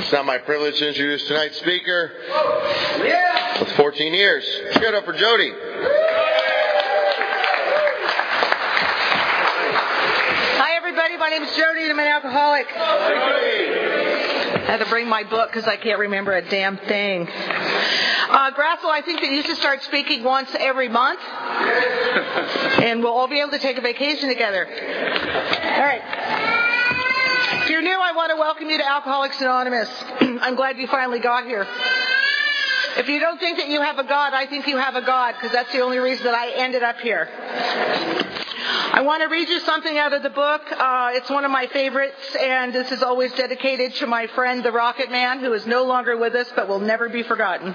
It's now my privilege to introduce tonight's speaker with 14 years. Give it up for Jody. Hi, everybody. My name is Jody, and I'm an alcoholic. I had to bring my book because I can't remember a damn thing. Grassel, I think that you should start speaking once every month, and we'll all be able to take a vacation together. All right. If you're new, I want to welcome you to Alcoholics Anonymous. I'm glad you finally got here. If you don't think that you have a God, I think you have a God, because that's the only reason that I ended up here. I want to read you something out of the book. It's one of my favorites, and this is always dedicated to my friend, the Rocket Man, who is no longer with us, but will never be forgotten.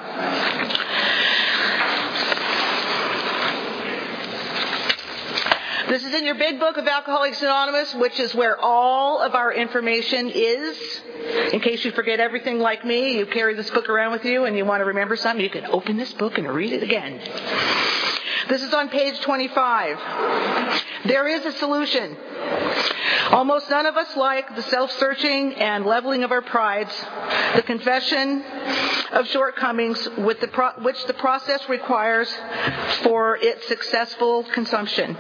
This is in your big book of Alcoholics Anonymous, which is where all of our information is. In case you forget everything like me, you carry this book around with you and you want to remember something, you can open this book and read it again. This is on page 25. There is a solution. Almost none of us like the self-searching and leveling of our prides, the confession of shortcomings which the process requires for its successful consumption.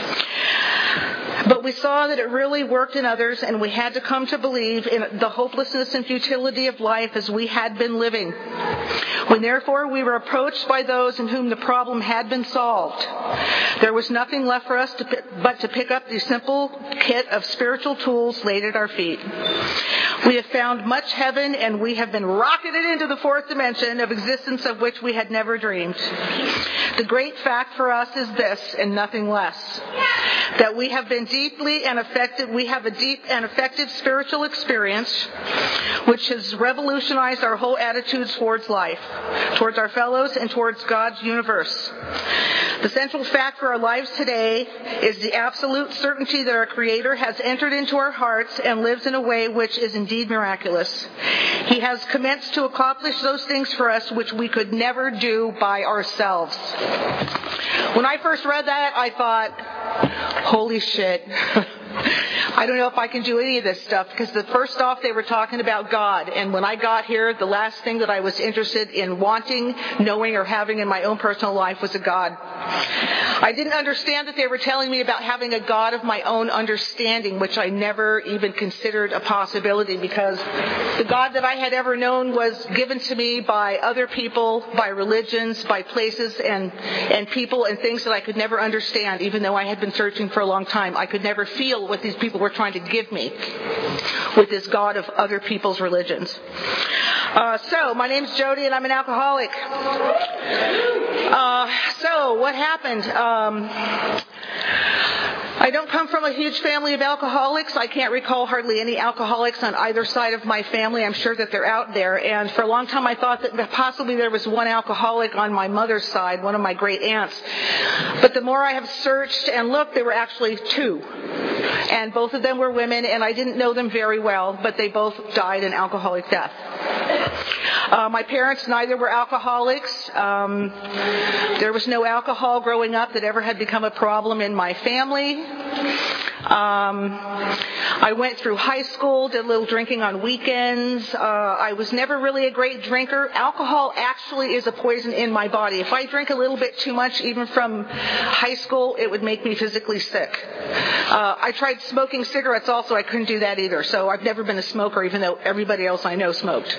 But we saw that it really worked in others, and we had to come to believe in the hopelessness and futility of life as we had been living. When therefore we were approached by those in whom the problem had been solved, there was nothing left for us but to pick up the simple kit of spiritual tools laid at our feet. We have found much heaven, and we have been rocketed into the fourth dimension of existence of which we had never dreamed. The great fact for us is this, and nothing less, that we have a deep and effective spiritual experience which has revolutionized our whole attitudes towards life, towards our fellows, and towards God's universe. The central fact for our lives today is the absolute certainty that our Creator has entered into our hearts and lives in a way which is indeed miraculous. He has commenced to accomplish those things for us which we could never do by ourselves. When I first read that, I thought, holy shit. I don't know if I can do any of this stuff, because the first off they were talking about God, and when I got here, the last thing that I was interested in wanting, knowing, or having in my own personal life was a God. I didn't understand that they were telling me about having a God of my own understanding, which I never even considered a possibility, because the God that I had ever known was given to me by other people, by religions, by places and people and things that I could never understand, even though I had been searching for a long time. I could never feel what these people were trying to give me with this God of other people's religions. So, my name's Jody, and I'm an alcoholic. So, what happened? I don't come from a huge family of alcoholics. I can't recall hardly any alcoholics on either side of my family. I'm sure that they're out there. And for a long time I thought that possibly there was one alcoholic on my mother's side, one of my great aunts. But the more I have searched and looked, there were actually two. And both of them were women, and I didn't know them very well, but they both died an alcoholic death. My parents, neither were alcoholics. There was no alcohol growing up that ever had become a problem in my family. I went through high school, did a little drinking on weekends. I was never really a great drinker. Alcohol actually is a poison in my body. If I drink a little bit too much, even from high school, it would make me physically sick. I tried smoking cigarettes also. I couldn't do that either. So I've never been a smoker, even though everybody else I know smoked.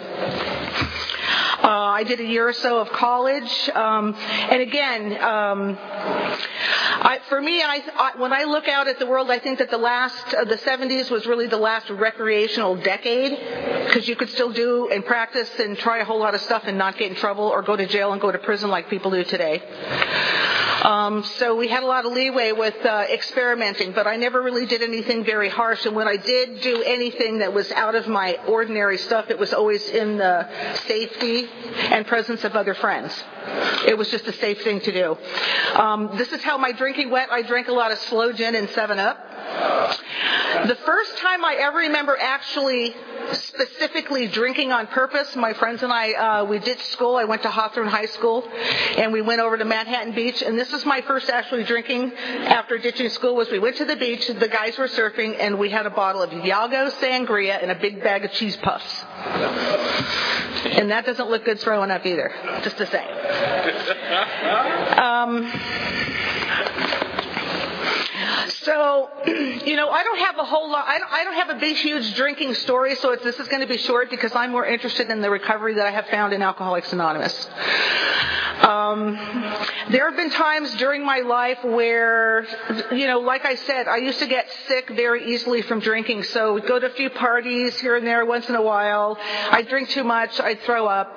I did a year or so of college, and again, for me, when I look out at the world, I think that the 70s was really the last recreational decade, because you could still do and practice and try a whole lot of stuff and not get in trouble or go to jail and go to prison like people do today. So we had a lot of leeway with experimenting, but I never really did anything very harsh. And when I did do anything that was out of my ordinary stuff, it was always in the safety and presence of other friends. It was just a safe thing to do. This is how my drinking went. I drank a lot of slow gin and 7-Up. The first time I ever remember actually specifically drinking on purpose. My friends and I, we ditched school. I went to Hawthorne High School, and we went over to Manhattan Beach. And this is my first actually drinking after ditching school. Was we went to the beach, the guys were surfing, and we had a bottle of Yago sangria and a big bag of cheese puffs. And that doesn't look good throwing up either, just to say. So, I don't have a whole lot. I don't have a big, huge drinking story. So this is going to be short because I'm more interested in the recovery that I have found in Alcoholics Anonymous. There have been times during my life where, like I said, I used to get sick very easily from drinking. So we'd go to a few parties here and there once in a while. I'd drink too much. I'd throw up.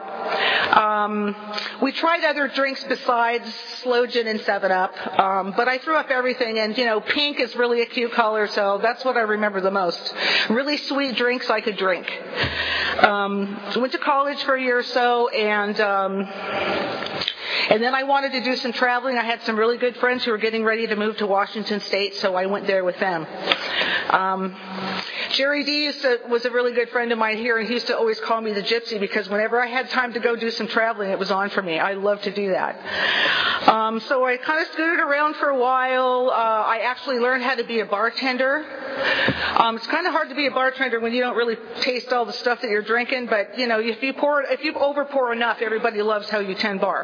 We tried other drinks besides Slow Gin and 7-Up, but I threw up everything. And, pink is really a cute color, so that's what I remember the most. Really sweet drinks I could drink. Went to college for a year or so, and then I wanted to do some traveling. I had some really good friends who were getting ready to move to Washington State, so I went there with them. Jerry D was a really good friend of mine here, and he used to always call me the gypsy because whenever I had time to go do some traveling, it was on for me. I love to do that. So I kind of scooted around for a while. I actually learned how to be a bartender. It's kind of hard to be a bartender when you don't really taste all the stuff that you're drinking, but if you over pour enough, everybody loves how you 10 bar.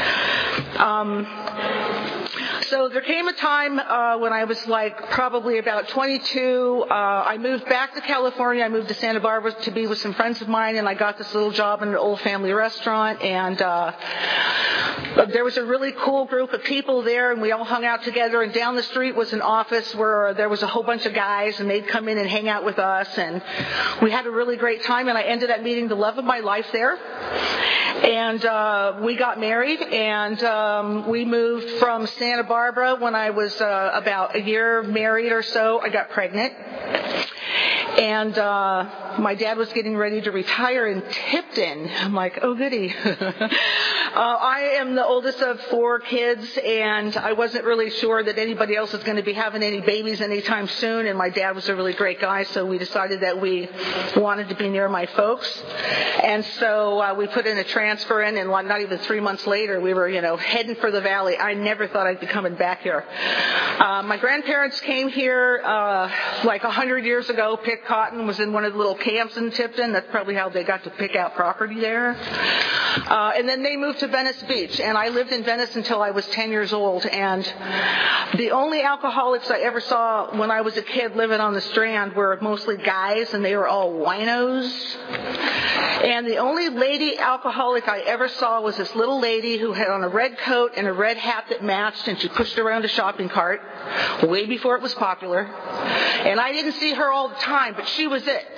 So there came a time when I was probably about 22. I moved back to California. I moved to Santa Barbara to be with some friends of mine, and I got this little job in an old family restaurant. And there was a really cool group of people there, and we all hung out together. And down the street was an office where there was a whole bunch of guys, and they'd come in and hang out with us. And we had a really great time, and I ended up meeting the love of my life there. And we got married, and we moved from Santa Barbara. When I was about a year married or so, I got pregnant. And my dad was getting ready to retire in Tipton. I'm like, oh, goody. I am the oldest of 4 kids, and I wasn't really sure that anybody else was going to be having any babies anytime soon. And my dad was a really great guy, so we decided that we wanted to be near my folks. And so we put in a transfer in, and not even 3 months later, we were, heading for the valley. I never thought I'd be coming back here. My grandparents came here 100 years ago, picked cotton, was in one of the little camps in Tipton. That's probably how they got to pick out property there. And then they moved to Venice Beach, and I lived in Venice until I was 10 years old. And the only alcoholics I ever saw when I was a kid living on the Strand were mostly guys, and they were all winos. And the only lady alcoholic I ever saw was this little lady who had on a red coat and a red hat that matched, and she pushed around a shopping cart way before it was popular. And I didn't see her all the time, but she was it.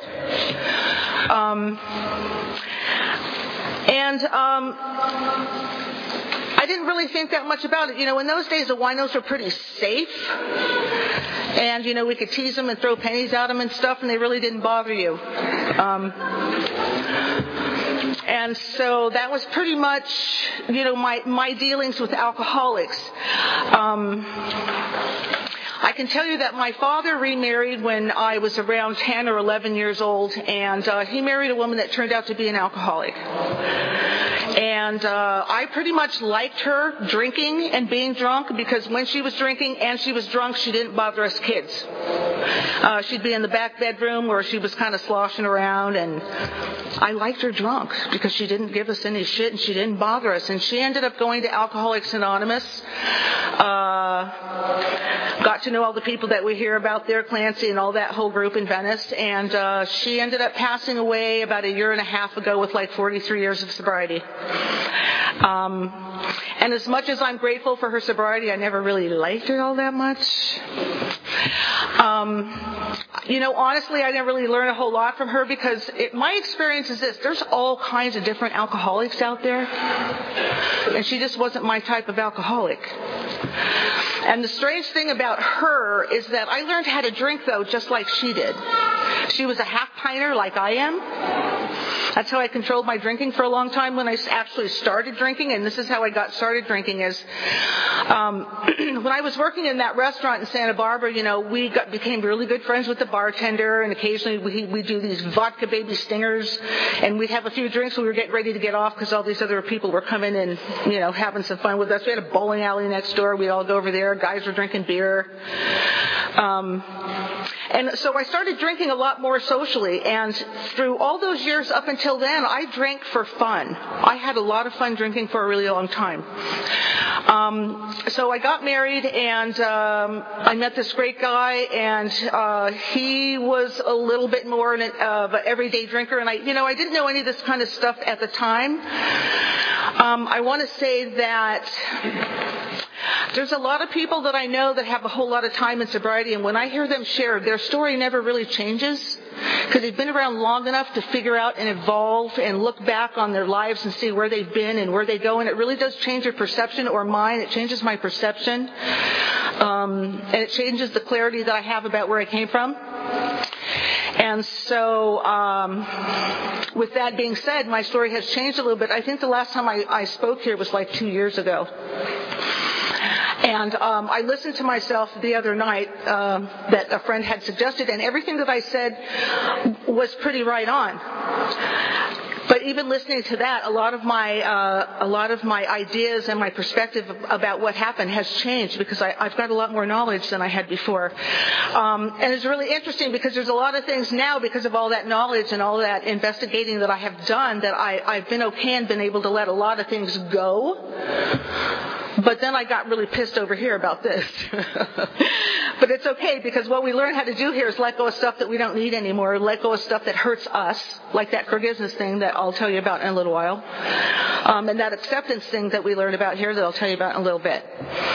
I didn't really think that much about it. In those days, the winos were pretty safe. And, we could tease them and throw pennies at them and stuff, and they really didn't bother you. And so that was pretty much, my dealings with alcoholics. I can tell you that my father remarried when I was around 10 or 11 years old, and he married a woman that turned out to be an alcoholic. And I pretty much liked her drinking and being drunk because when she was drinking and she was drunk, she didn't bother us kids. She'd be in the back bedroom where she was kind of sloshing around, and I liked her drunk because she didn't give us any shit and she didn't bother us. And she ended up going to Alcoholics Anonymous. Got to know all the people that we hear about there, Clancy and all that whole group in Venice. And she ended up passing away about a year and a half ago with 43 years of sobriety. And as much as I'm grateful for her sobriety, I never really liked her all that much. Honestly, I didn't really learn a whole lot from her because my experience is this. There's all kinds of different alcoholics out there. And she just wasn't my type of alcoholic. And the strange thing about her is that I learned how to drink, though, just like she did. She was a half-pinter like I am. That's how I controlled my drinking for a long time when I actually started drinking, and this is how I got started drinking is when I was working in that restaurant in Santa Barbara, we became really good friends with the bartender, and occasionally we do these vodka baby stingers, and we'd have a few drinks when we were getting ready to get off because all these other people were coming and, having some fun with us. We had a bowling alley next door. We'd all go over there. Guys were drinking beer. And so I started drinking a lot more socially, and through all those years up until then, I drank for fun. I had a lot of fun drinking for a really long time. So I got married, and I met this great guy, and he was a little bit more of an everyday drinker, and I didn't know any of this kind of stuff at the time. I want to say that there's a lot of people that I know that have a whole lot of time in sobriety, and when I hear them share, their story never really changes because they've been around long enough to figure out and evolve and look back on their lives and see where they've been and where they go, and it really does change your perception, or mine. It changes my perception, and it changes the clarity that I have about where I came from. And so, with that being said, my story has changed a little bit. I think the last time I spoke here was like 2 years ago. And I listened to myself the other night that a friend had suggested, and everything that I said was pretty right on. But even listening to that, a lot of my ideas and my perspective about what happened has changed because I've got a lot more knowledge than I had before. And it's really interesting because there's a lot of things now because of all that knowledge and all that investigating that I have done that I've been okay and been able to let a lot of things go. But then I got really pissed over here about this. But it's okay because what we learn how to do here is let go of stuff that we don't need anymore, let go of stuff that hurts us, like that forgiveness thing that I'll tell you about in a little while, and that acceptance thing that we learned about here that I'll tell you about in a little bit.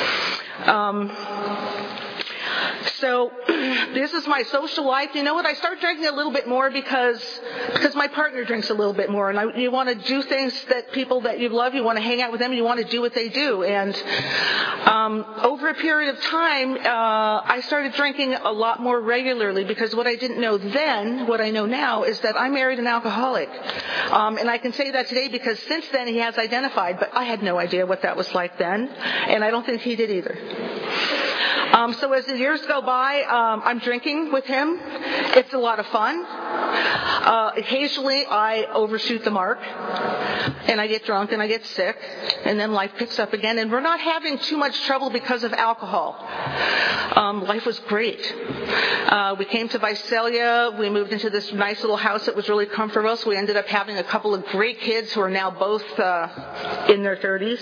So this is my social life. You know what? I start drinking a little bit more because my partner drinks a little bit more, and you want to do things that people that you love, you want to hang out with them, you want to do what they do. And over a period of time, I started drinking a lot more regularly because what I didn't know then, what I know now, is that I married an alcoholic. And I can say that today because since then he has identified, but I had no idea what that was like then, and I don't think he did either. So as the years go by, I'm drinking with him. It's a lot of fun. Occasionally I overshoot the mark and I get drunk and I get sick and then life picks up again, and we're not having too much trouble because of alcohol. Life was great. We came to Visalia. We moved into this nice little house that was really comfortable, so we ended up having a couple of great kids who are now both in their 30s.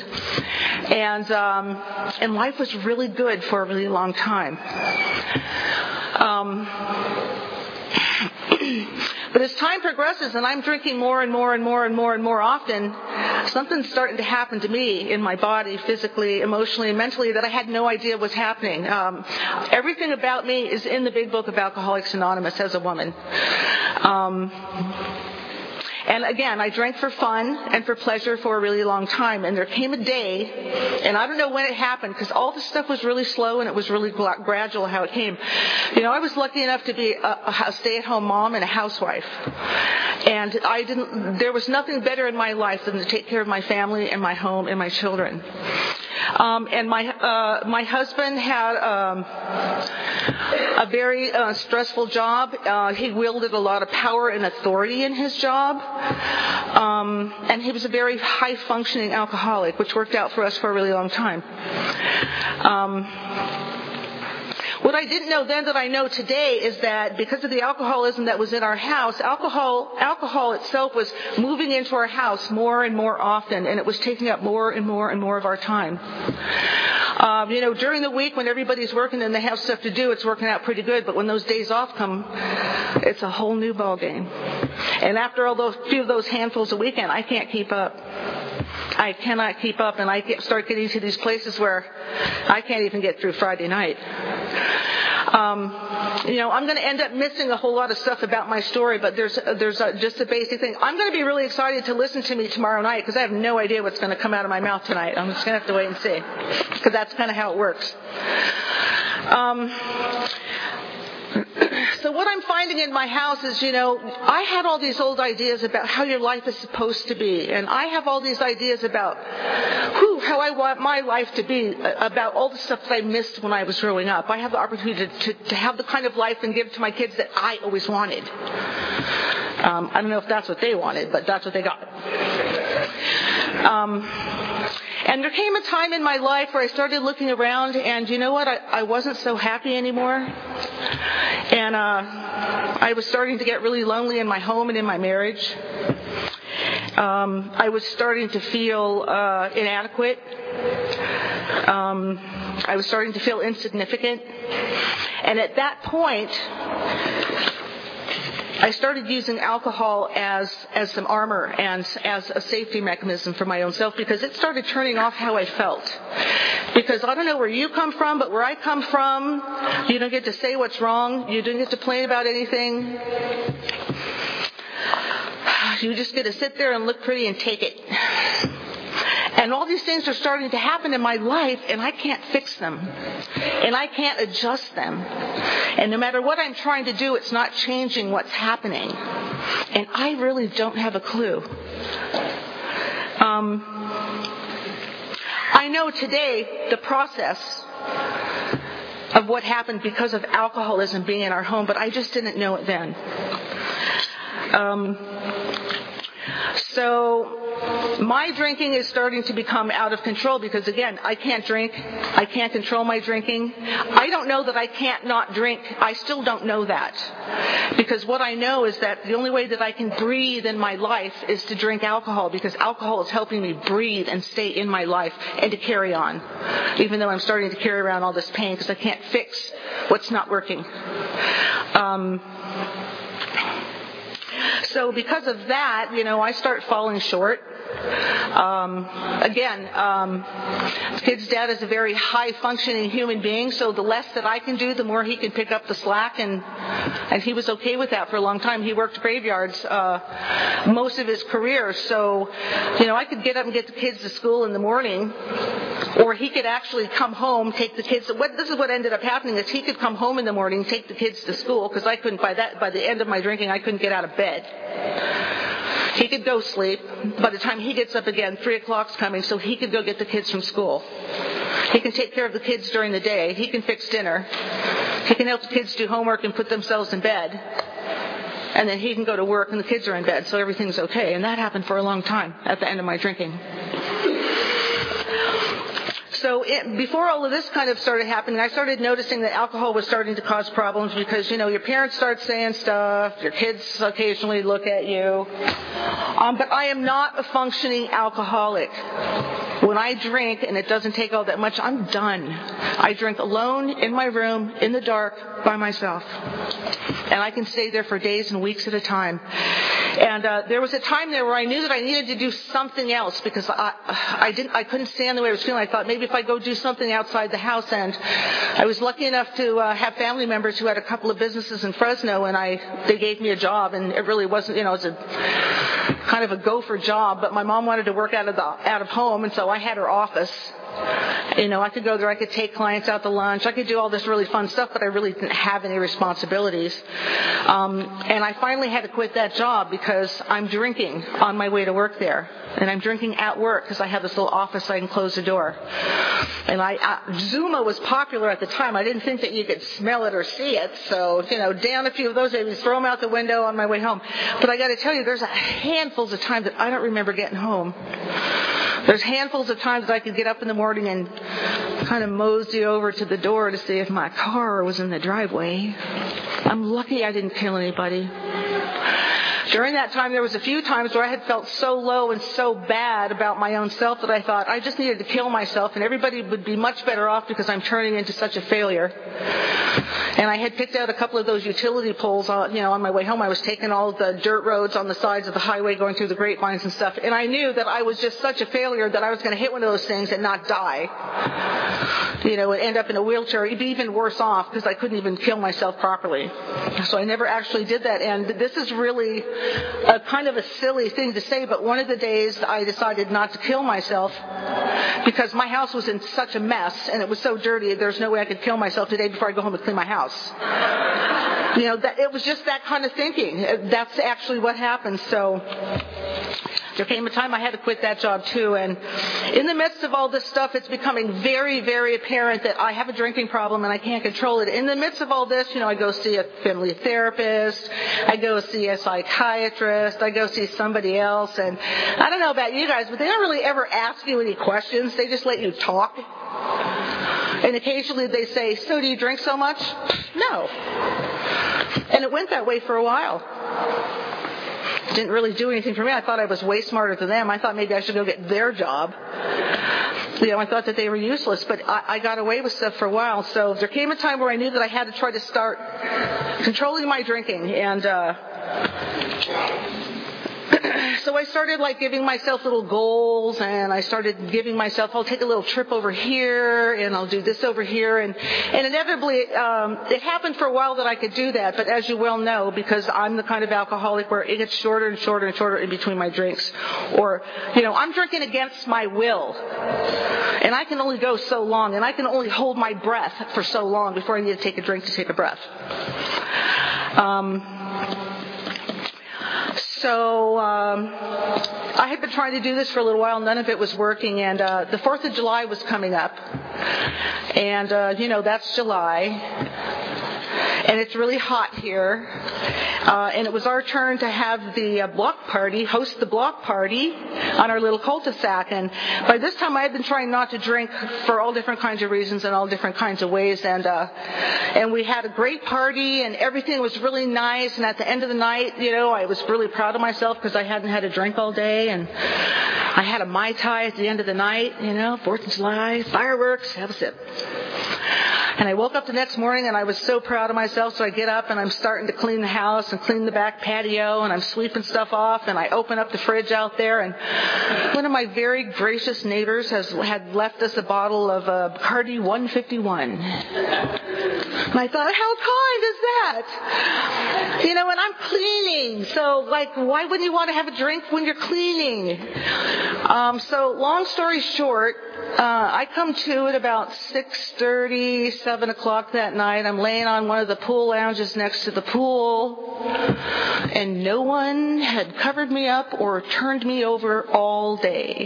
And life was really good for a really long time. But as time progresses and I'm drinking more and more and more and more and more often, something's starting to happen to me in my body, physically, emotionally, and mentally that I had no idea was happening. Everything about me is in the big book of Alcoholics Anonymous as a woman. And again, I drank for fun and for pleasure for a really long time. And there came a day, and I don't know when it happened because all this stuff was really slow and it was really gradual how it came. I was lucky enough to be a stay-at-home mom and a housewife. And there was nothing better in my life than to take care of my family and my home and my children. And my husband had a very stressful job. He wielded a lot of power and authority in his job. And he was a very high-functioning alcoholic, which worked out for us for a really long time. What I didn't know then that I know today is that because of the alcoholism that was in our house, alcohol itself was moving into our house more and more often, and it was taking up more and more and more of our time. During the week when everybody's working and they have stuff to do, it's working out pretty good. But when those days off come, it's a whole new ballgame. And after all those few of those handfuls a weekend, I can't keep up. I cannot keep up, and I start getting to these places where I can't even get through Friday night. I'm going to end up missing a whole lot of stuff about my story, but there's just a basic thing. I'm going to be really excited to listen to me tomorrow night because I have no idea what's going to come out of my mouth tonight. I'm just going to have to wait and see because that's kind of how it works. So what I'm finding in my house is, I had all these old ideas about how your life is supposed to be. And I have all these ideas about how I want my life to be, about all the stuff that I missed when I was growing up. I have the opportunity to have the kind of life and give to my kids that I always wanted. I don't know if that's what they wanted, but that's what they got. And there came a time in my life where I started looking around, and you know what? I wasn't so happy anymore. And I was starting to get really lonely in my home and in my marriage. I was starting to feel inadequate. I was starting to feel insignificant. And at that point, I started using alcohol as some armor and as a safety mechanism for my own self, because it started turning off how I felt. Because I don't know where you come from, but where I come from, you don't get to say what's wrong. You don't get to complain about anything. You just get to sit there and look pretty and take it. And all these things are starting to happen in my life, and I can't fix them. And I can't adjust them. And no matter what I'm trying to do, it's not changing what's happening. And I really don't have a clue. I know today the process of what happened because of alcoholism being in our home, but I just didn't know it then. So my drinking is starting to become out of control because, again, I can't drink. I can't control my drinking. I don't know that I can't not drink. I still don't know that. Because what I know is that the only way that I can breathe in my life is to drink alcohol, because alcohol is helping me breathe and stay in my life and to carry on, even though I'm starting to carry around all this pain because I can't fix what's not working. So because of that, I start falling short. Kid's dad is a very high-functioning human being, so the less that I can do, the more he can pick up the slack, and he was okay with that for a long time. He worked graveyards most of his career, so, I could get up and get the kids to school in the morning, or he could actually come home, take the kids. This is what ended up happening, is he could come home in the morning, take the kids to school, because I couldn't, by the end of my drinking, I couldn't get out of bed. He could go sleep. By the time he gets up again, 3 o'clock's coming, so he could go get the kids from school. He can take care of the kids during the day. He can fix dinner. He can help the kids do homework and put themselves in bed. And then he can go to work and the kids are in bed, so everything's okay. And that happened for a long time at the end of my drinking. So before all of this kind of started happening, I started noticing that alcohol was starting to cause problems because, your parents start saying stuff, your kids occasionally look at you. But I am not a functioning alcoholic. When I drink, and it doesn't take all that much, I'm done. I drink alone, in my room, in the dark, by myself. And I can stay there for days and weeks at a time. And there was a time there where I knew that I needed to do something else because I couldn't stand the way I was feeling. I thought maybe if I go do something outside the house, and I was lucky enough to have family members who had a couple of businesses in Fresno, and they gave me a job, and it really wasn't, it was a kind of a gopher job, but my mom wanted to work out of home, and so I had her office. I could go there, I could take clients out to lunch, I could do all this really fun stuff, but I really didn't have any responsibilities. And I finally had to quit that job because I'm drinking on my way to work there. And I'm drinking at work because I have this little office so I can close the door. And Zuma was popular at the time. I didn't think that you could smell it or see it. So, down a few of those, I'd throw them out the window on my way home. But I got to tell you, there's handfuls of times that I don't remember getting home. There's handfuls of times that I could get up in the morning and kind of mosey over to the door to see if my car was in the driveway. I'm lucky I didn't kill anybody. During that time, there was a few times where I had felt so low and so bad about my own self that I thought I just needed to kill myself and everybody would be much better off because I'm turning into such a failure. And I had picked out a couple of those utility poles, on my way home. I was taking all the dirt roads on the sides of the highway going through the grapevines and stuff. And I knew that I was just such a failure that I was going to hit one of those things and not die. And end up in a wheelchair. It'd be even worse off because I couldn't even kill myself properly. So I never actually did that. And this is really a kind of a silly thing to say, but one of the days I decided not to kill myself because my house was in such a mess and it was so dirty, there's no way I could kill myself today before I go home and clean my house. That it was just that kind of thinking. That's actually what happened. So there came a time I had to quit that job too. And in the midst of all this stuff, it's becoming very, very apparent that I have a drinking problem and I can't control it. In the midst of all this, I go see a family therapist. I go see a psychiatrist. I go see somebody else. And I don't know about you guys, but they don't really ever ask you any questions. They just let you talk. And occasionally they say, so do you drink so much? No. And it went that way for a while. Didn't really do anything for me. I thought I was way smarter than them. I thought maybe I should go get their job. I thought that they were useless, but I got away with stuff for a while. So there came a time where I knew that I had to try to start controlling my drinking. And so I started giving myself little goals, and I started giving myself, I'll take a little trip over here, and I'll do this over here, and inevitably it happened for a while that I could do that. But as you well know, because I'm the kind of alcoholic where it gets shorter and shorter and shorter in between my drinks, or I'm drinking against my will, and I can only go so long, and I can only hold my breath for so long before I need to take a drink to take a breath. So I had been trying to do this for a little while. None of it was working. And the 4th of July was coming up. And, that's July. And it's really hot here. And it was our turn to have the host the block party on our little cul-de-sac. And by this time I had been trying not to drink for all different kinds of reasons and all different kinds of ways. And we had a great party and everything was really nice. And at the end of the night, I was really proud of myself because I hadn't had a drink all day. And I had a Mai Tai at the end of the night, 4th of July, fireworks, have a sip. And I woke up the next morning and I was so proud of myself. So I get up and I'm starting to clean the house and clean the back patio and I'm sweeping stuff off and I open up the fridge out there and one of my very gracious neighbors had left us a bottle of Bacardi 151. And I thought, how kind is that? And I'm cleaning. So why wouldn't you want to have a drink when you're cleaning? So long story short, I come to at about 6:30, 7 o'clock that night. I'm laying on one of the pool lounges next to the pool, and no one had covered me up or turned me over all day.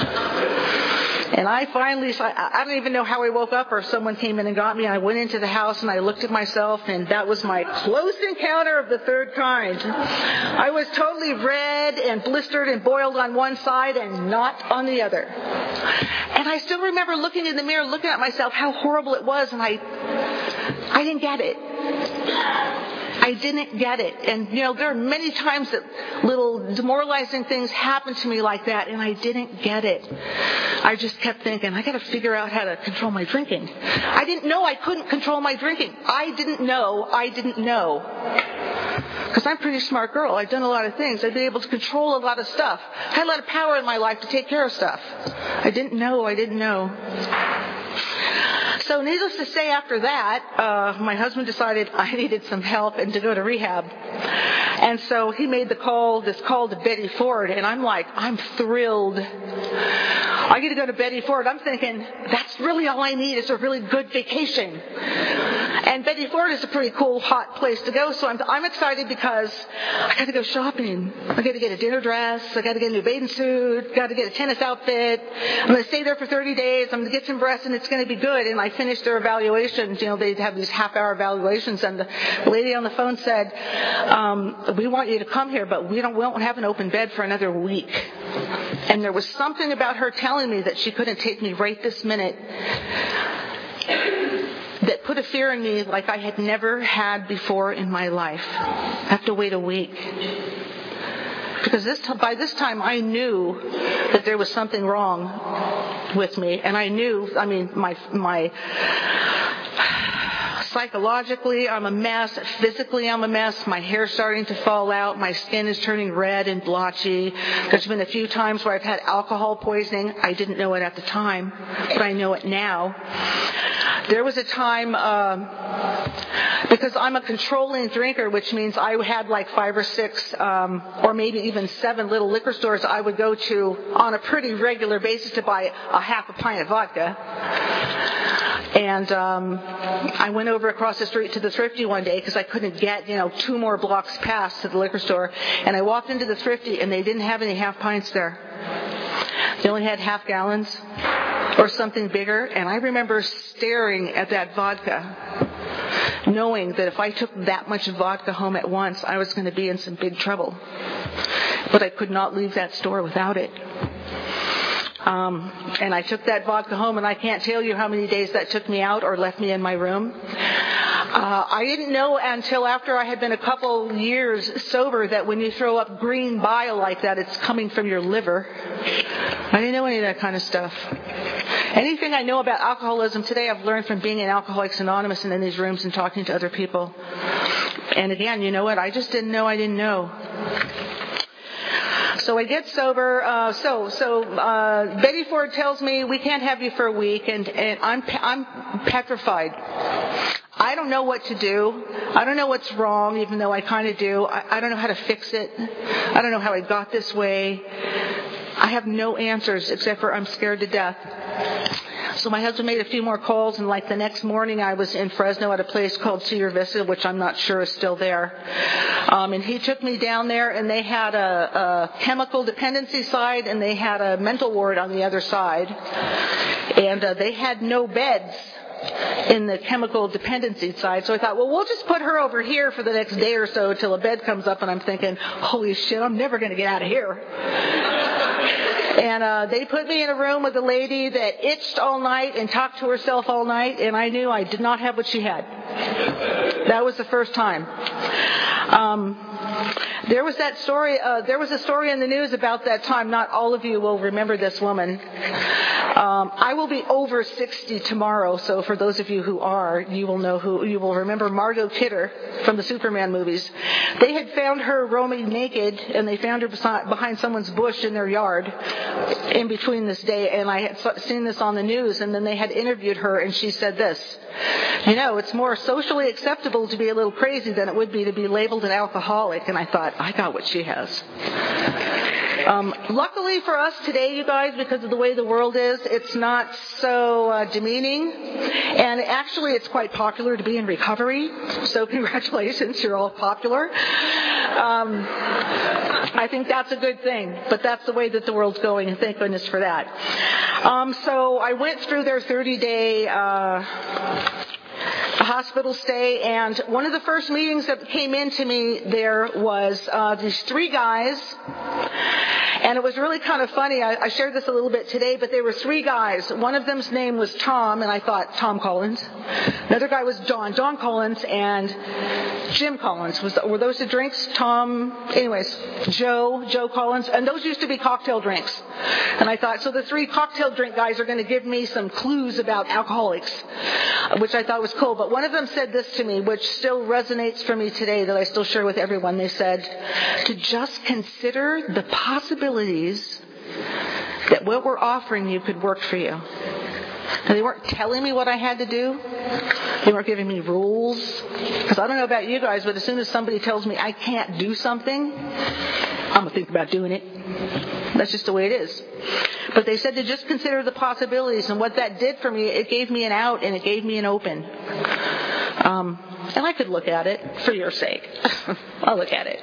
And I finally, I don't even know how I woke up or if someone came in and got me. I went into the house and I looked at myself and that was my close encounter of the third kind. I was totally red and blistered and boiled on one side and not on the other. And I still remember looking in the mirror, looking at myself, how horrible it was, and I didn't get it. I didn't get it. And, there are many times that little demoralizing things happen to me like that, and I didn't get it. I just kept thinking, I got to figure out how to control my drinking. I didn't know I couldn't control my drinking. I didn't know. Because I'm a pretty smart girl. I've done a lot of things. I've been able to control a lot of stuff. I had a lot of power in my life to take care of stuff. I didn't know. So needless to say, after that, my husband decided I needed some help and to go to rehab. And so he made this call to Betty Ford, and I'm thrilled. I get to go to Betty Ford. I'm thinking, that's really all I need is a really good vacation. And Betty Ford is a pretty cool, hot place to go, so I'm excited because I got to go shopping. I got to get a dinner dress. I got to get a new bathing suit. Got to get a tennis outfit. I'm going to stay there for 30 days. I'm going to get some breasts, and it's going to be good. And I finished their evaluations. They'd have these half-hour evaluations, and the lady on the phone said, we want you to come here, but we won't have an open bed for another week. And there was something about her telling me that she couldn't take me right this minute that put a fear in me like I had never had before in my life. I have to wait a week. Because by this time I knew that there was something wrong with me. And I knew, my psychologically, I'm a mess. Physically, I'm a mess. My hair's starting to fall out. My skin is turning red and blotchy. There's been a few times where I've had alcohol poisoning. I didn't know it at the time, but I know it now. There was a time, because I'm a controlling drinker, which means I had 5 or 6, or maybe even 7 little liquor stores I would go to on a pretty regular basis to buy a half a pint of vodka. And I went over across the street to the Thrifty one day because I couldn't get, 2 more blocks past to the liquor store. And I walked into the Thrifty, and they didn't have any half pints there. They only had half gallons or something bigger. And I remember staring at that vodka, knowing that if I took that much vodka home at once, I was going to be in some big trouble. But I could not leave that store without it. And I took that vodka home, and I can't tell you how many days that took me out or left me in my room. I didn't know until after I had been a couple years sober that when you throw up green bile like that, it's coming from your liver. I didn't know any of that kind of stuff. Anything I know about alcoholism today, I've learned from being in Alcoholics Anonymous and in these rooms and talking to other people. And again, you know what? I just didn't know I didn't know. So I get sober. Betty Ford tells me we can't have you for a week, and I'm petrified. I don't know what to do. I don't know what's wrong, even though I kind of do. I don't know how to fix it. I don't know how I got this way. I have no answers except for I'm scared to death. So my husband made a few more calls, and like the next morning I was in Fresno at a place called Cedar Vista, which I'm not sure is still there. And he took me down there, and they had a chemical dependency side, and they had a mental ward on the other side. And they had no beds in the chemical dependency side. So I thought, well, we'll just put her over here for the next day or so till a bed comes up. And I'm thinking, holy shit, I'm never going to get out of here. And they put me in a room with a lady that itched all night and talked to herself all night, and I knew I did not have what she had. That was the first time. There was that story. There was a story in the news about that time. Not all of you will remember this woman. I will be over 60 tomorrow, so for those of you who are, you will remember Margot Kidder from the Superman movies. They had found her roaming naked, and they found her behind someone's bush in their yard in between this day, and I had seen this on the news, and then they had interviewed her, and she said this: it's more socially acceptable to be a little crazy than it would be to be labeled an alcoholic. And I thought, I got what she has. Luckily for us today, you guys, because of the way the world is, it's not so demeaning. And actually, it's quite popular to be in recovery. So congratulations, you're all popular. I think that's a good thing. But that's the way that the world's going, and thank goodness for that. So I went through their 30-day hospital stay, and one of the first meetings that came into me there was these 3 guys. And it was really kind of funny. I shared this a little bit today, but there were 3 guys. One of them's name was Tom, and I thought, Tom Collins. Another guy was Don Collins, and Jim Collins. Were those the drinks? Joe Collins. And those used to be cocktail drinks. And I thought, so the 3 cocktail drink guys are going to give me some clues about alcoholics, which I thought was cool. But one of them said this to me, which still resonates for me today, that I still share with everyone. They said, to just consider the possibilities that what we're offering you could work for you. And they weren't telling me what I had to do. They weren't giving me rules. Because I don't know about you guys, but as soon as somebody tells me I can't do something, I'm going to think about doing it. That's just the way it is. But they said to just consider the possibilities. And what that did for me, it gave me an out and it gave me an open. And I could look at it for your sake. I'll look at it.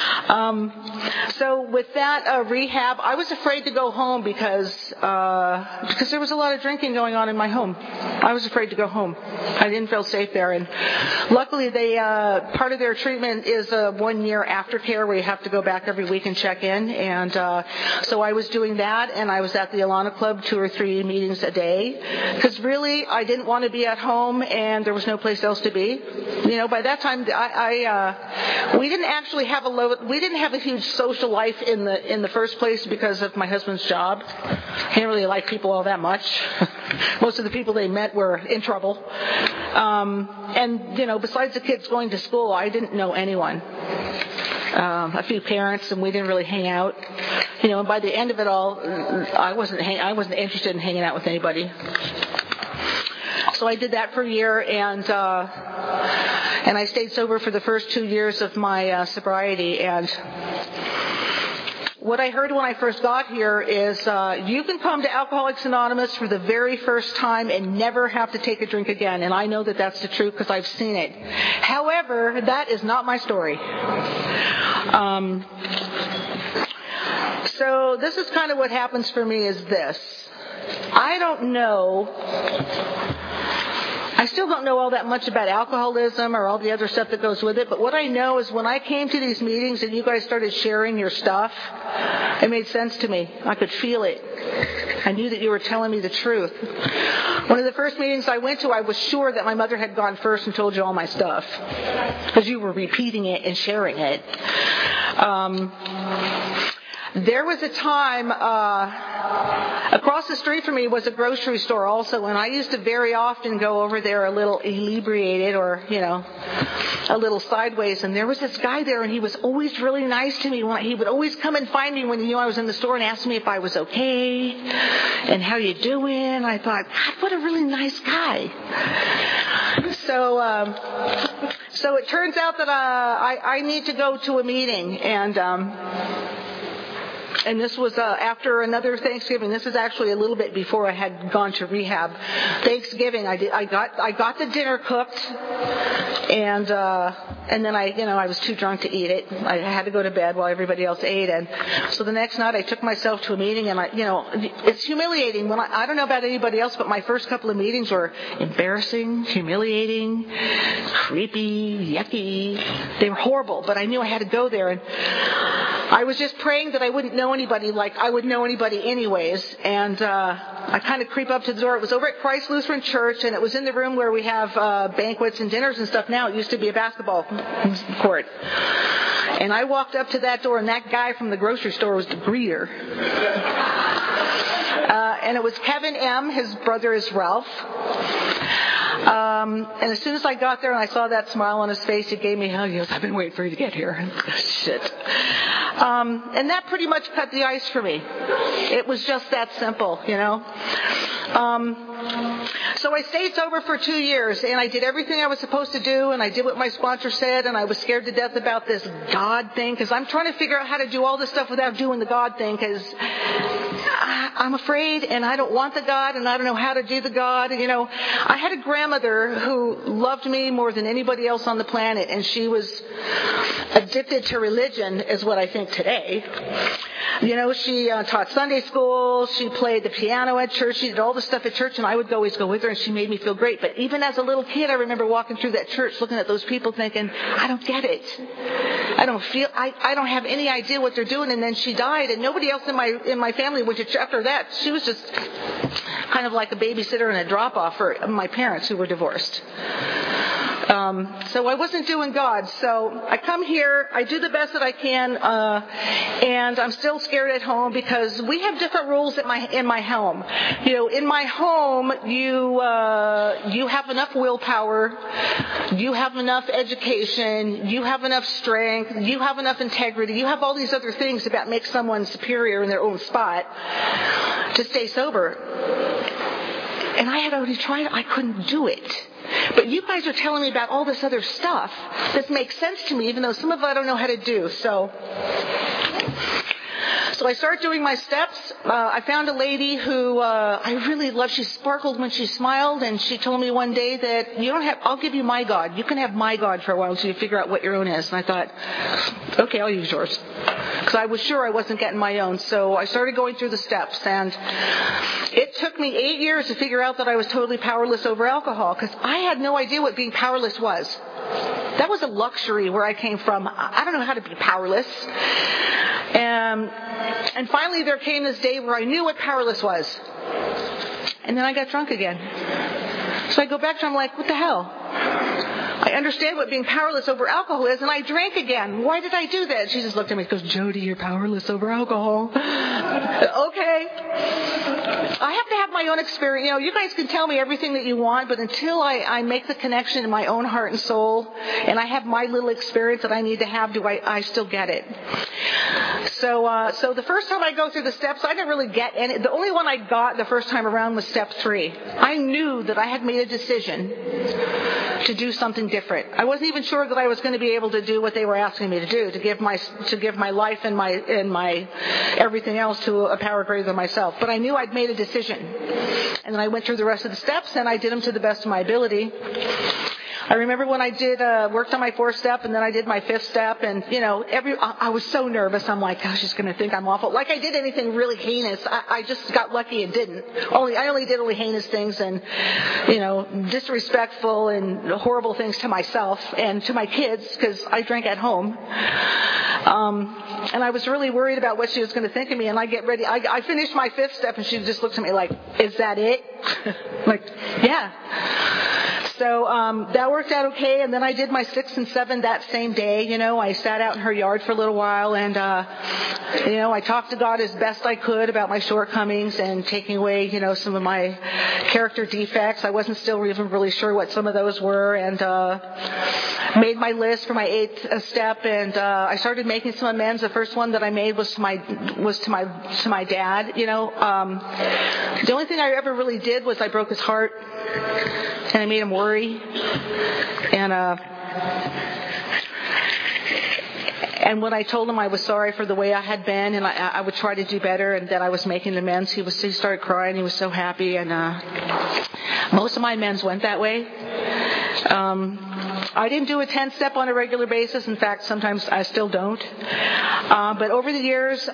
So with that rehab, I was afraid to go home because there was a lot of drinking going on in my home. I was afraid to go home. I didn't feel safe there. And luckily, they part of their treatment is 1 year aftercare where you have to go back every week and check in. And so I was doing that, and I was at the Alana Club 2 or 3 meetings a day because really I didn't want to be at home, and there was no place else to be. By that time, we didn't actually have we didn't have a huge social life in the first place because of my husband's job. He didn't really like people all that much. Most of the people they met were in trouble. And besides the kids going to school, I didn't know anyone. A few parents, and we didn't really hang out. And by the end of it all, I wasn't interested in hanging out with anybody. So I did that for a year, and I stayed sober for the first 2 years of my sobriety. And What I heard when I first got here is you can come to Alcoholics Anonymous for the very first time and never have to take a drink again. And I know that that's the truth because I've seen it. However, that is not my story. So this is kind of what happens for me is this. I still don't know all that much about alcoholism or all the other stuff that goes with it, but what I know is when I came to these meetings and you guys started sharing your stuff, it made sense to me. I could feel it. I knew that you were telling me the truth. One of the first meetings I went to, I was sure that my mother had gone first and told you all my stuff because you were repeating it and sharing it. There was a time, across the street from me was a grocery store also, and I used to very often go over there a little inebriated or, a little sideways, and there was this guy there, and he was always really nice to me. He would always come and find me when he knew I was in the store and ask me if I was okay and how you doing. I thought, God, what a really nice guy. So it turns out that I need to go to a meeting, and this was after another Thanksgiving. This is actually a little bit before I had gone to rehab. Thanksgiving, I got the dinner cooked, and then I was too drunk to eat it. I had to go to bed while everybody else ate, and so the next night I took myself to a meeting, and it's humiliating. When I don't know about anybody else, but my first couple of meetings were embarrassing, humiliating, creepy, yucky. They were horrible, but I knew I had to go there, and I was just praying that I wouldn't know anybody like I would know anybody anyways. And I kind of creep up to the door. It was over at Christ Lutheran Church, and it was in the room where we have banquets and dinners and stuff now. It used to be a basketball court. And I walked up to that door, and that guy from the grocery store was the greeter. And it was Kevin M. His brother is Ralph. And as soon as I got there and I saw that smile on his face, he gave me a hug. He goes, I've been waiting for you to get here. Shit. And that pretty much cut the ice for me. It was just that simple, So I stayed sober for 2 years, and I did everything I was supposed to do, and I did what my sponsor said, and I was scared to death about this God thing, because I'm trying to figure out how to do all this stuff without doing the God thing, because I'm afraid, and I don't want the God, and I don't know how to do the God. I had a grandmother who loved me more than anybody else on the planet, and she was addicted to religion, is what I think today. She taught Sunday school, she played the piano at church, she did all the stuff at church, and I would always go with her, and she made me feel great. But even as a little kid, I remember walking through that church, looking at those people thinking, I don't get it. I don't have any idea what they're doing. And then she died, and nobody else in my family went to church after that. She was just kind of like a babysitter and a drop-off for my parents who were divorced. So I wasn't doing God. So I come here, I do the best that I can, and I'm still scared at home because we have different rules in my home. In my home, you have enough willpower, you have enough education, you have enough strength, you have enough integrity, you have all these other things that make someone superior in their own spot to stay sober. And I had already tried it. I couldn't do it. But you guys are telling me about all this other stuff that makes sense to me, even though some of it I don't know how to do. So I started doing my steps. I found a lady who I really loved. She sparkled when she smiled, and she told me one day that I'll give you my God. You can have my God for a while until you figure out what your own is. And I thought, okay, I'll use yours. Because I was sure I wasn't getting my own. So I started going through the steps, and it took me 8 years to figure out that I was totally powerless over alcohol, because I had no idea what being powerless was. That was a luxury where I came from. I don't know how to be powerless. And finally there came this day where I knew what powerless was. And then I got drunk again. So I go back to her, I'm like, what the hell? I understand what being powerless over alcohol is, and I drank again. Why did I do that? She just looked at me and goes, Jody, you're powerless over alcohol. Okay. I have to have my own experience. You guys can tell me everything that you want, but until I make the connection in my own heart and soul, and I have my little experience that I need to have, I still get it. So the first time I go through the steps, I didn't really get any. The only one I got the first time around was step 3. I knew that I had made a decision to do something different. I wasn't even sure that I was going to be able to do what they were asking me to do, to give my life and my everything else to a power greater than myself. But I knew I'd made a decision. And then I went through the rest of the steps, and I did them to the best of my ability. I remember when I did worked on my 4th step, and then I did my 5th step, and I was so nervous. I'm like, gosh, she's going to think I'm awful. Like I did anything really heinous. I just got lucky and didn't. I only did heinous things and disrespectful and horrible things to myself and to my kids because I drank at home. And I was really worried about what she was going to think of me. And I get ready. I finished my 5th step, and she just looks at me like, "Is that it?" Like, yeah. So that worked out okay, and then I did my 6th and 7th that same day. I sat out in her yard for a little while, and I talked to God as best I could about my shortcomings and taking away some of my character defects. I wasn't still even really sure what some of those were, and made my list for my 8th step, and I started making some amends. The first one that I made was to my dad. The only thing I ever really did was I broke his heart. And I made him worry, and when I told him I was sorry for the way I had been, and I would try to do better, and that I was making amends, he started crying. He was so happy, and most of my amends went that way. I didn't do a 10th step on a regular basis. In fact, sometimes I still don't. But over the years,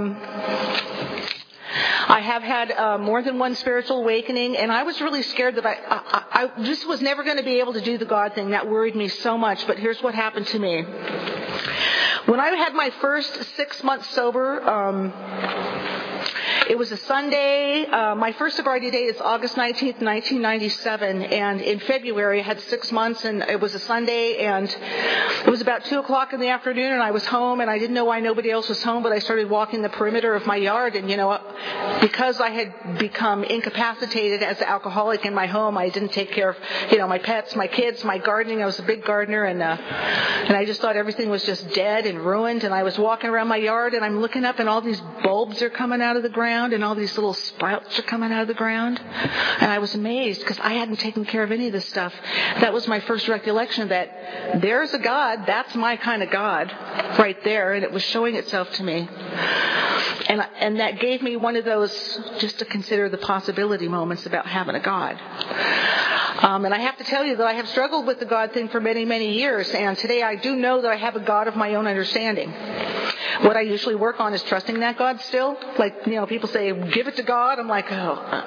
I have had more than one spiritual awakening, and I was really scared that I just was never going to be able to do the God thing. That worried me so much, but here's what happened to me. When I had my first 6 months sober, it was a Sunday. My first sobriety date is August 19th, 1997, and in February I had 6 months, and it was a Sunday, and it was about 2 o'clock in the afternoon, and I was home, and I didn't know why nobody else was home, but I started walking the perimeter of my yard, and because I had become incapacitated as an alcoholic in my home, I didn't take care of my pets, my kids, my gardening. I was a big gardener, and I just thought everything was just dead and ruined, and I was walking around my yard, and I'm looking up, and all these bulbs are coming out of the ground, and all these little sprouts are coming out of the ground. And I was amazed because I hadn't taken care of any of this stuff. That was my first recollection that there's a God. That's my kind of God right there. And it was showing itself to me. And that gave me one of those just to consider the possibility moments about having a God. And I have to tell you that I have struggled with the God thing for many, many years. And today I do know that I have a God of my own understanding. What I usually work on is trusting that God still. Like, people say, give it to God. I'm like,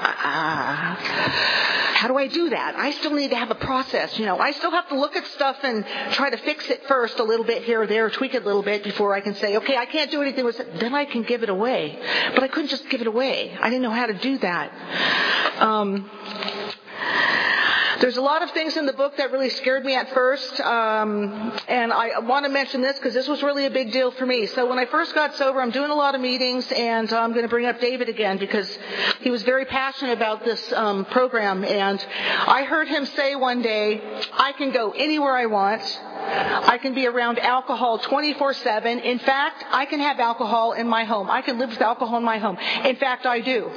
how do I do that? I still need to have a process. I still have to look at stuff and try to fix it first a little bit here or there, tweak it a little bit before I can say, okay, I can't do anything with it. Then I can give it away. But I couldn't just give it away. I didn't know how to do that. There's a lot of things in the book that really scared me at first, and I want to mention this because this was really a big deal for me. So when I first got sober, I'm doing a lot of meetings, and I'm going to bring up David again because he was very passionate about this program, and I heard him say one day, I can go anywhere I want. I can be around alcohol 24/7. In fact, I can have alcohol in my home. I can live with alcohol in my home. In fact, I do.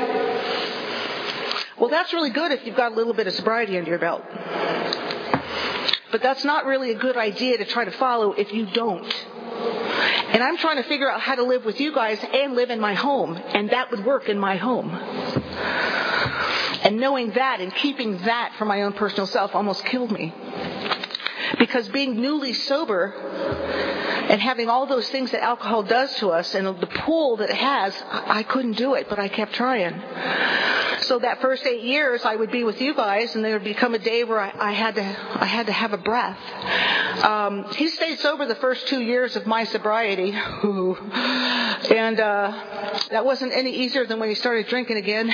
Well, that's really good if you've got a little bit of sobriety under your belt. But that's not really a good idea to try to follow if you don't. And I'm trying to figure out how to live with you guys and live in my home. And that would work in my home. And knowing that and keeping that for my own personal self almost killed me. Because being newly sober and having all those things that alcohol does to us and the pull that it has, I couldn't do it, but I kept trying. So that first 8 years, I would be with you guys, and there would become a day where I had to have a breath. He stayed sober the first 2 years of my sobriety, and that wasn't any easier than when he started drinking again.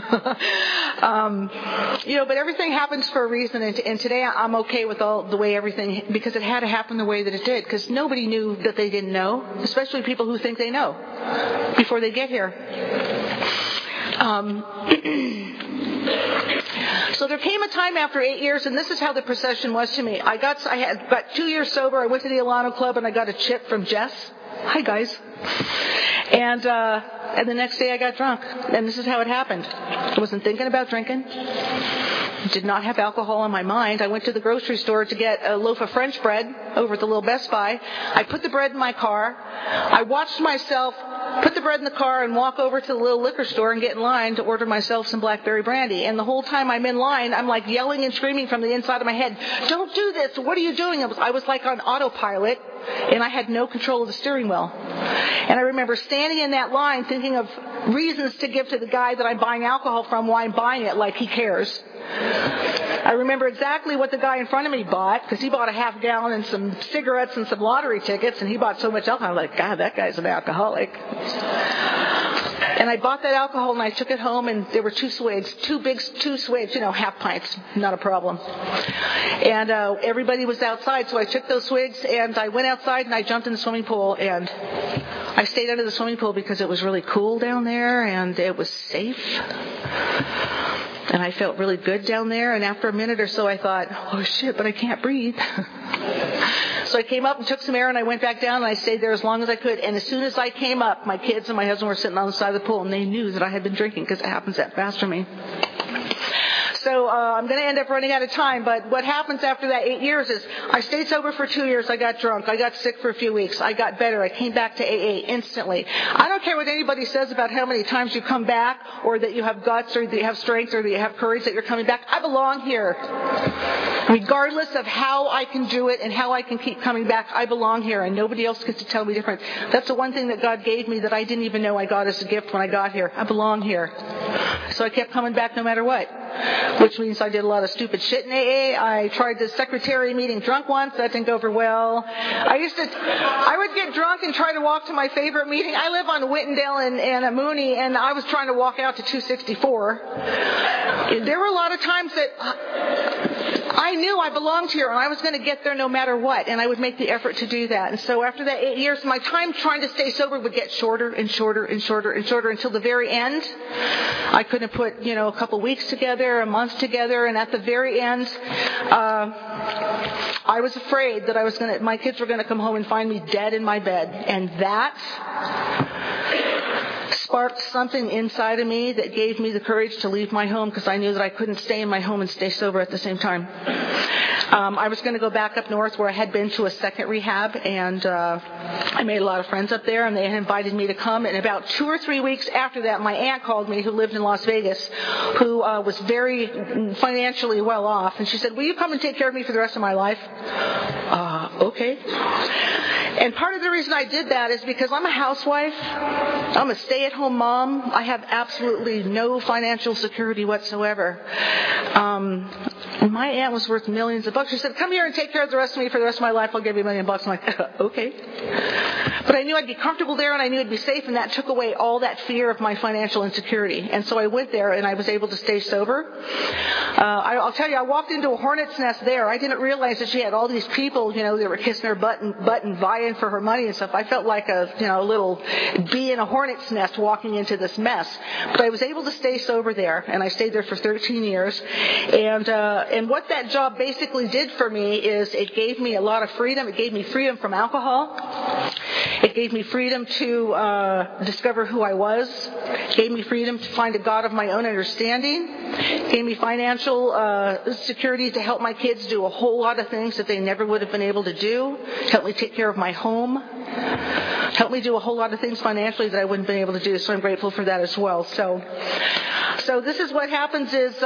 But everything happens for a reason, and today I'm okay with all the way everything, because it had to happen the way that it did, because nobody knew that they didn't know, especially people who think they know before they get here. So So there came a time after 8 years, and this is how the procession was to me. I had about 2 years sober. I went to the Alano Club, and I got a chip from Jess. Hi, guys. And the next day I got drunk. And this is how it happened. I wasn't thinking about drinking. Did not have alcohol on my mind. I went to the grocery store to get a loaf of French bread over at the little Best Buy. I put the bread in my car. I watched myself put the bread in the car and walk over to the little liquor store and get in line to order myself some blackberry brandy. And the whole time I'm in line, I'm like yelling and screaming from the inside of my head, "Don't do this! What are you doing?" I was like on autopilot, and I had no control of the steering wheel. And I remember standing in that line thinking of reasons to give to the guy that I'm buying alcohol from why I'm buying it, like he cares. I remember exactly what the guy in front of me bought, because he bought a half gallon and some cigarettes and some lottery tickets, and he bought so much alcohol. I'm like, God, that guy's an alcoholic. And I bought that alcohol and I took it home, and there were two swigs, half pints, not a problem. And everybody was outside, so I took those swigs and I went outside and I jumped in the swimming pool, and I stayed under the swimming pool because it was really cool down there and it was safe. And I felt really good down there, and after a minute or so I thought, oh shit, but I can't breathe. So I came up and took some air, and I went back down, and I stayed there as long as I could. And as soon as I came up, my kids and my husband were sitting on the side of the pool, and they knew that I had been drinking, because it happens that fast for me. So I'm going to end up running out of time, but what happens after that 8 years is I stayed sober for 2 years. I got drunk. I got sick for a few weeks. I got better. I came back to AA instantly. I don't care what anybody says about how many times you come back, or that you have guts, or that you have strength, or that you have courage that you're coming back. I belong here. Regardless of how I can do it and how I can keep coming back, I belong here, and nobody else gets to tell me different. That's the one thing that God gave me that I didn't even know I got as a gift when I got here. I belong here. So I kept coming back no matter what. Which means I did a lot of stupid shit in AA. I tried the secretary meeting drunk once. That didn't go over well. I would get drunk and try to walk to my favorite meeting. I live on Whittendale and Mooney, and I was trying to walk out to 264. There were a lot of times that I knew I belonged here, and I was going to get there no matter what, and I would make the effort to do that. And so after that 8 years, my time trying to stay sober would get shorter and shorter and shorter and shorter until the very end. I couldn't put, a couple weeks together, a month together, and at the very end, I was afraid that my kids were going to come home and find me dead in my bed, and that sparked something inside of me that gave me the courage to leave my home, because I knew that I couldn't stay in my home and stay sober at the same time. I was going to go back up north where I had been to a second rehab, and I made a lot of friends up there, and they had invited me to come. And about 2 or 3 weeks after that, my aunt called me, who lived in Las Vegas, who was very financially well off, and she said, "Will you come and take care of me for the rest of my life?" Okay. And part of the reason I did that is because I'm a housewife. I'm a stay-at-home mom. I have absolutely no financial security whatsoever. My aunt was worth millions of bucks. She said, "Come here and take care of the rest of me for the rest of my life. I'll give you $1 million." I'm like, okay. But I knew I'd be comfortable there, and I knew I'd be safe, and that took away all that fear of my financial insecurity. And so I went there, and I was able to stay sober. I'll tell you, I walked into a hornet's nest there. I didn't realize that she had all these people, that were kissing her butt and vying for her money and stuff. I felt like a little bee in a hornet's nest walking into this mess. But I was able to stay sober there, and I stayed there for 13 years. And what that job basically did for me is it gave me a lot of freedom. It gave me freedom from alcohol. It gave me freedom to discover who I was. It gave me freedom to find a God of my own understanding. It gave me financial security to help my kids do a whole lot of things that they never would have been able to do. Help me take care of my home. Help me do a whole lot of things financially that I wouldn't have been able to do. So I'm grateful for that as well. So this is what happens is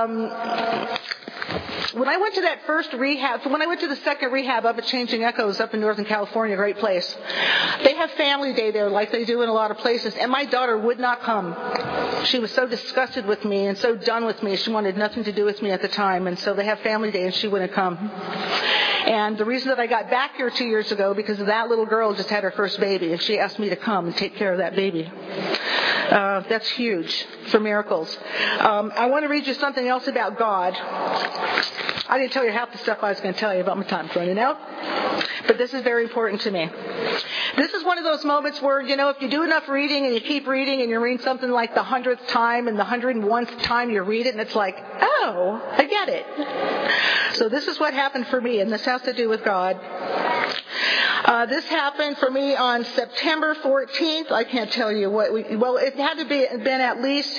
when I went to that first rehab, when I went to the second rehab up at Changing Echoes up in Northern California, great place, they have family day there like they do in a lot of places, and my daughter would not come. She was so disgusted with me and so done with me. She wanted nothing to do with me at the time, and so they have family day and she wouldn't come. And the reason that I got back here 2 years ago, because that little girl just had her first baby, and she asked me to come and take care of that baby. That's huge for miracles. I want to read you something else about God. I didn't tell you half the stuff I was going to tell you about. My time's running out. But this is very important to me. This is one of those moments where, if you do enough reading and you keep reading and you read something like the 100th time and the 101th time you read it and it's like, oh, I get it. So this is what happened for me, and this has to do with God. This happened for me on September 14th. I can't tell you it had to been at least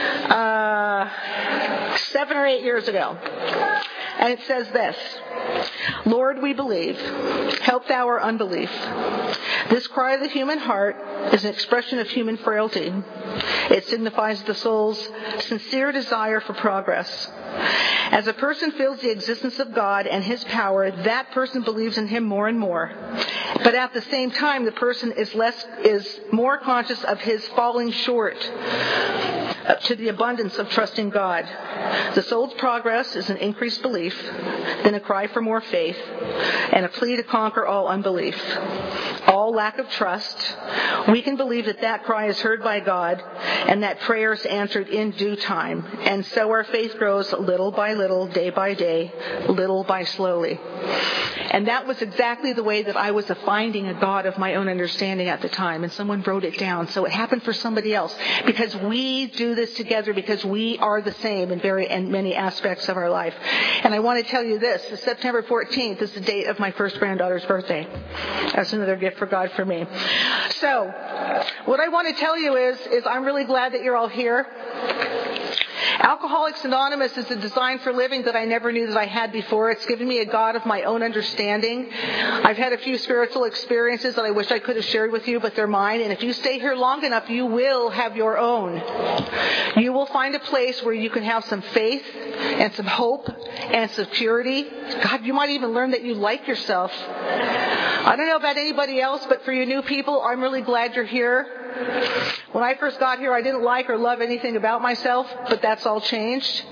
7 or 8 years ago. And it says this: Lord, we believe. Help thou our unbelief. This cry of the human heart is an expression of human frailty. It signifies the soul's sincere desire for progress. As a person feels the existence of God and His power, that person believes in Him more and more. But at the same time, the person is more conscious of his falling short to the abundance of trusting God. The soul's progress is an increased belief, then a cry for more faith, and a plea to conquer all unbelief, all lack of trust. We can believe that cry is heard by God and that prayer is answered in due time. And so our faith grows little by little, day by day, little by slowly. And that was exactly the way that I was finding a God of my own understanding at the time. And someone wrote it down. So it happened for somebody else. Because we do this together, because we are the same in many aspects of our life. And I want to tell you this. September 14th is the date of my first granddaughter's birthday. That's another gift for God for me. So what I want to tell you is I'm really glad that you're all here. Alcoholics Anonymous is a design for living that I never knew that I had before. It's given me a God of my own understanding. I've had a few spiritual experiences that I wish I could have shared with you, but they're mine. And if you stay here long enough, you will have your own. You will find a place where you can have some faith and some hope and security. God, you might even learn that you like yourself. I don't know about anybody else, but for you new people, I'm really glad you're here. When I first got here, I didn't like or love anything about myself, but that's all changed.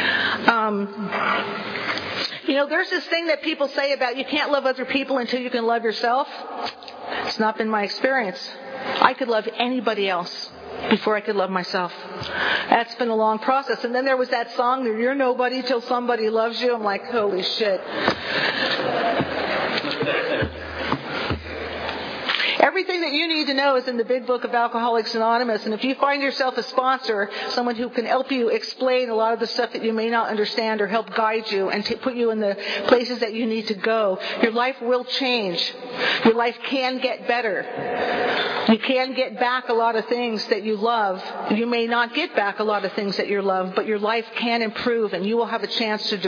There's this thing that people say about you can't love other people until you can love yourself. It's not been my experience. I could love anybody else before I could love myself. That's been a long process. And then there was that song, "You're nobody till somebody loves you." I'm like, holy shit. Everything that you need to know is in the big book of Alcoholics Anonymous. And if you find yourself a sponsor, someone who can help you explain a lot of the stuff that you may not understand or help guide you and put you in the places that you need to go, your life will change. Your life can get better. You can get back a lot of things that you love. You may not get back a lot of things that you love, but your life can improve and you will have a chance to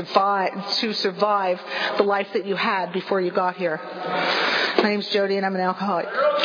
survive the life that you had before you got here. My name's Jody and I'm an alcoholic.